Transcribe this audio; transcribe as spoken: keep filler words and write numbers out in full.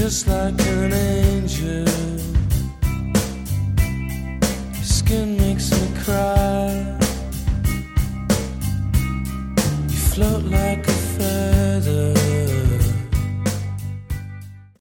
just like an angel. Your skin makes me